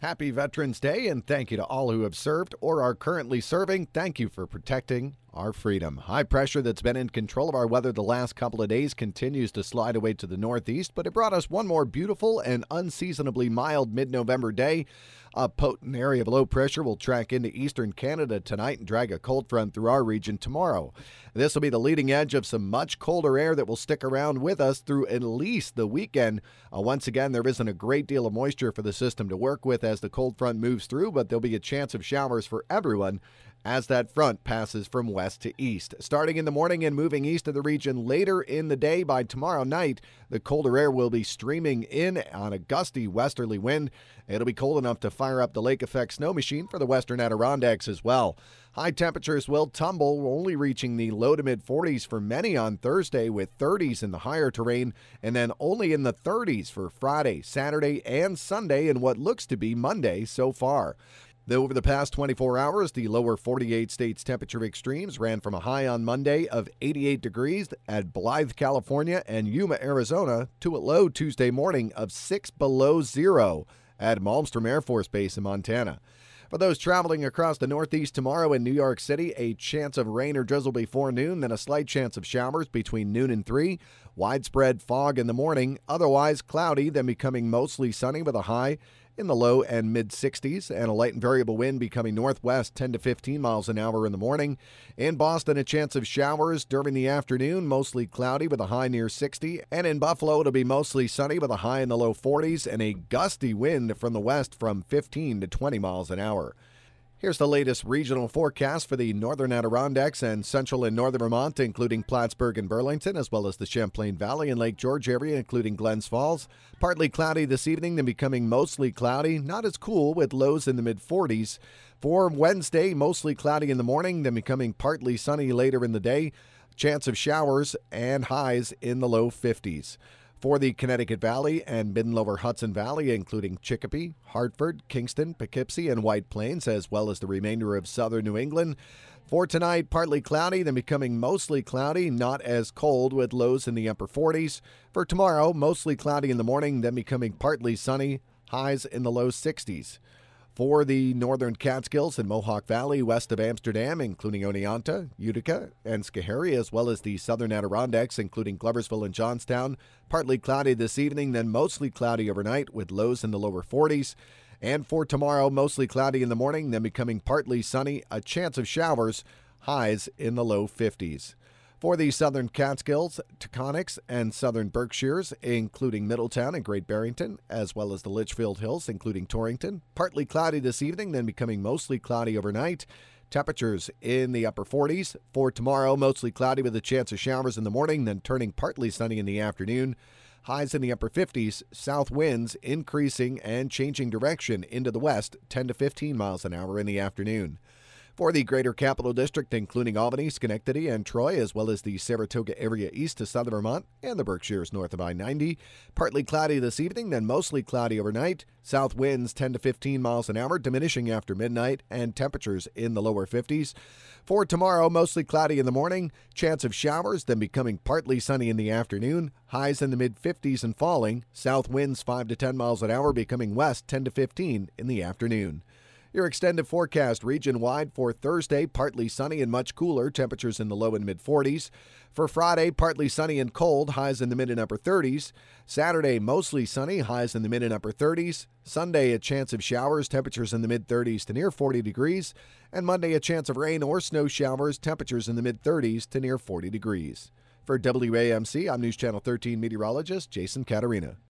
Happy Veterans Day, and thank you to all who have served or are currently serving. Thank you for protecting our freedom. High pressure that's been in control of our weather the last couple of days continues to slide away to the northeast, but it brought us one more beautiful and unseasonably mild mid-November day. A potent area of low pressure will track into eastern Canada tonight and drag a cold front through our region tomorrow. This will be the leading edge of some much colder air that will stick around with us through at least the weekend. Once again, there isn't a great deal of moisture for the system to work with as the cold front moves through, but there'll be a chance of showers for everyone as that front passes from west to east. Starting in the morning and moving east of the region later in the day, by tomorrow night, the colder air will be streaming in on a gusty westerly wind. It'll be cold enough to fire up the lake effect snow machine for the western Adirondacks as well. High temperatures will tumble, only reaching the low to mid 40s for many on Thursday, with 30s in the higher terrain, and then only in the 30s for Friday, Saturday, and Sunday, and what looks to be Monday so far. Though over the past 24 hours, the lower 48 states temperature extremes ran from a high on Monday of 88 degrees at Blythe, California, and Yuma, Arizona, to a low Tuesday morning of 6 below zero at Malmstrom Air Force Base in Montana. For those traveling across the Northeast tomorrow in New York City, a chance of rain or drizzle before noon, then a slight chance of showers between noon and 3. Widespread fog in the morning, otherwise cloudy, then becoming mostly sunny with a high in the low and mid-60s, and a light and variable wind becoming northwest 10 to 15 miles an hour in the morning. In Boston, a chance of showers during the afternoon, mostly cloudy with a high near 60. And in Buffalo, it'll be mostly sunny with a high in the low 40s and a gusty wind from the west from 15 to 20 miles an hour. Here's the latest regional forecast for the northern Adirondacks and central and northern Vermont, including Plattsburgh and Burlington, as well as the Champlain Valley and Lake George area, including Glens Falls. Partly cloudy this evening, then becoming mostly cloudy, not as cool with lows in the mid-40s. For Wednesday, mostly cloudy in the morning, then becoming partly sunny later in the day. Chance of showers and highs in the low 50s. For the Connecticut Valley and mid and lower Hudson Valley, including Chicopee, Hartford, Kingston, Poughkeepsie, and White Plains, as well as the remainder of southern New England. For tonight, partly cloudy, then becoming mostly cloudy, not as cold with lows in the upper 40s. For tomorrow, mostly cloudy in the morning, then becoming partly sunny, highs in the low 60s. For the northern Catskills and Mohawk Valley west of Amsterdam, including Oneonta, Utica, and Schoharie, as well as the southern Adirondacks, including Gloversville and Johnstown, partly cloudy this evening, then mostly cloudy overnight with lows in the lower 40s. And for tomorrow, mostly cloudy in the morning, then becoming partly sunny, a chance of showers, highs in the low 50s. For the southern Catskills, Taconics, and southern Berkshires, including Middletown and Great Barrington, as well as the Litchfield Hills, including Torrington, partly cloudy this evening, then becoming mostly cloudy overnight. Temperatures in the upper 40s. For tomorrow, mostly cloudy with a chance of showers in the morning, then turning partly sunny in the afternoon. Highs in the upper 50s, south winds increasing and changing direction into the west, 10 to 15 miles an hour in the afternoon. For the Greater Capital District, including Albany, Schenectady, and Troy, as well as the Saratoga area east to southern Vermont and the Berkshires north of I-90. Partly cloudy this evening, then mostly cloudy overnight. South winds 10 to 15 miles an hour, diminishing after midnight, and temperatures in the lower 50s. For tomorrow, mostly cloudy in the morning, chance of showers, then becoming partly sunny in the afternoon. Highs in the mid-50s and falling. South winds 5 to 10 miles an hour, becoming west 10 to 15 in the afternoon. Your extended forecast region-wide for Thursday, partly sunny and much cooler, temperatures in the low and mid-40s. For Friday, partly sunny and cold, highs in the mid and upper 30s. Saturday, mostly sunny, highs in the mid and upper 30s. Sunday, a chance of showers, temperatures in the mid-30s to near 40 degrees. And Monday, a chance of rain or snow showers, temperatures in the mid-30s to near 40 degrees. For WAMC, I'm News Channel 13 meteorologist Jason Catarina.